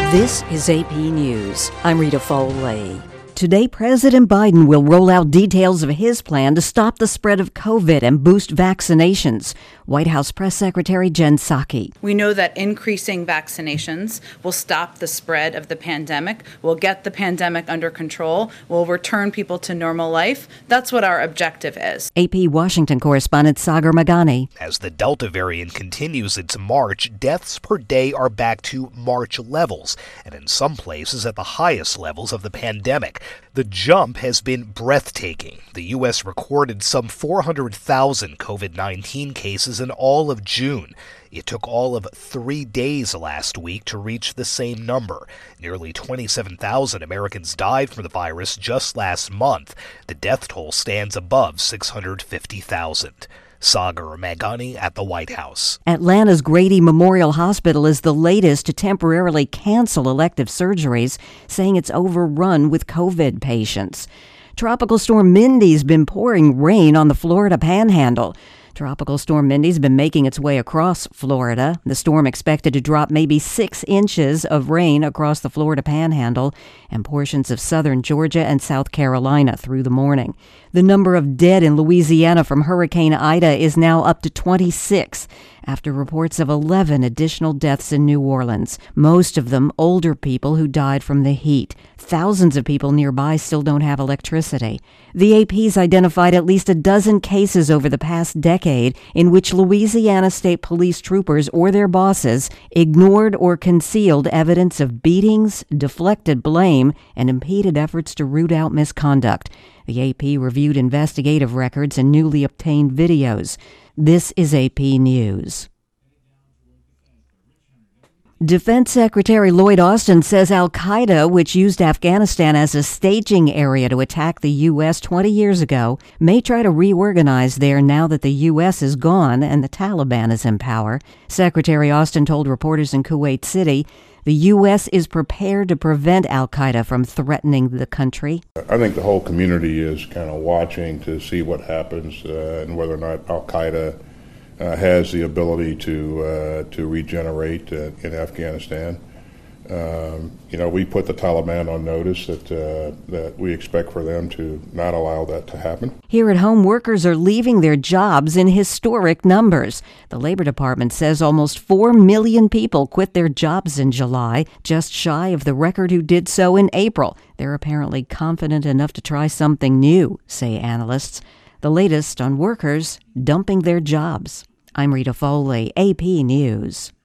This is AP News. I'm Rita Foley. Today, President Biden will roll out details of his plan to stop the spread of COVID and boost vaccinations. White House Press Secretary Jen Psaki. We know that increasing vaccinations will stop the spread of the pandemic, will get the pandemic under control, will return people to normal life. That's what our objective is. AP Washington correspondent Sagar Meghani. As the Delta variant continues its march, deaths per day are back to March levels, and in some places at the highest levels of the pandemic. The jump has been breathtaking. The U.S. recorded some 400,000 COVID-19 cases in all of June. It took all of 3 days last week to reach the same number. Nearly 27,000 Americans died from the virus just last month. The death toll stands above 650,000. Sagar Meghani at the White House. Atlanta's Grady Memorial Hospital is the latest to temporarily cancel elective surgeries, saying it's overrun with COVID patients. Tropical Storm Mindy's been pouring rain on the Florida Panhandle. Tropical Storm Mindy's been making its way across Florida. The storm expected to drop maybe 6 inches of rain across the Florida Panhandle and portions of southern Georgia and South Carolina through the morning. The number of dead in Louisiana from Hurricane Ida is now up to 26, after reports of 11 additional deaths in New Orleans, most of them older people who died from the heat. Thousands of people nearby still don't have electricity. The AP's identified at least a dozen cases over the past decade in which Louisiana State Police troopers or their bosses ignored or concealed evidence of beatings, deflected blame, and impeded efforts to root out misconduct. The AP reviewed investigative records and newly obtained videos. This is AP News. Defense Secretary Lloyd Austin says al-Qaeda, which used Afghanistan as a staging area to attack the U.S. 20 years ago, may try to reorganize there now that the U.S. is gone and the Taliban is in power. Secretary Austin told reporters in Kuwait City the U.S. is prepared to prevent al-Qaeda from threatening the country. I think the whole community is kind of watching to see what happens and whether or not al-Qaeda has the ability to regenerate in Afghanistan. We put the Taliban on notice that we expect for them to not allow that to happen. Here at home, workers are leaving their jobs in historic numbers. The Labor Department says almost 4 million people quit their jobs in July, just shy of the record who did so in April. They're apparently confident enough to try something new, say analysts. The latest on workers dumping their jobs. I'm Rita Foley, AP News.